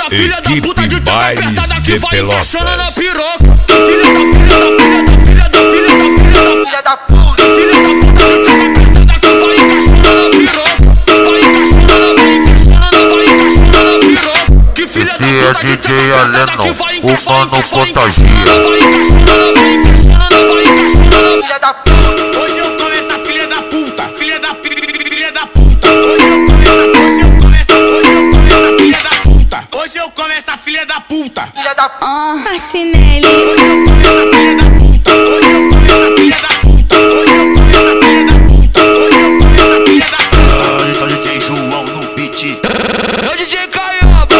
filha da puta de tchaca apertada que vai encaixando na piroca. Filha da puta, filha da puta de tchaca apertada que vai encaixando na piroca. Vai encaixando na piroca. Que filha da puta de tchaca apertada que vai encaixando na piroca. Vai encaixando filha da puta. Hoje eu como essa filha da puta, filha da puta. Hoje eu como essa filha da puta. Hoje eu como essa filha da puta. Marcinelli. Hoje eu como essa filha da puta. Hoje eu como essa filha da puta. Hoje eu como essa filha da puta. Hoje eu como essa filha da puta. Então DJ João no beat. Ô DJ Caioba.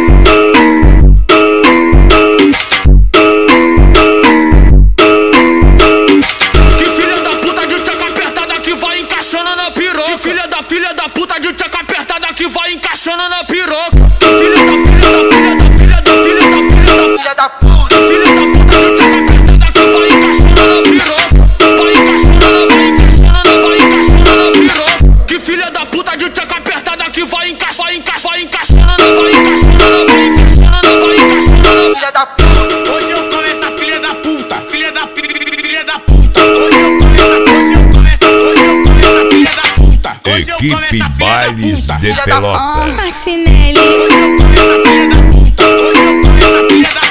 Que filha da puta de tchaca apertada que vai encaixando na piroca. Que filha da puta de tchaca apertada que vai encaixando na piroca. Filha da puta. Filha da puta. Filha da puta de tchaca apertada que vai encaixando na piroca. Vai encaixando na piroca. Que filha da puta de tchaca apertada que vai encaixando na Filha da puta. Hoje eu como essa filha da puta. Filha da puta. Hoje eu como essa filha da puta. Hoje eu como Equipe essa filha da Bailes puta. de Pelotas. Marcinelli. Hoje eu como essa filha da puta. Hoje eu como essa filha da puta.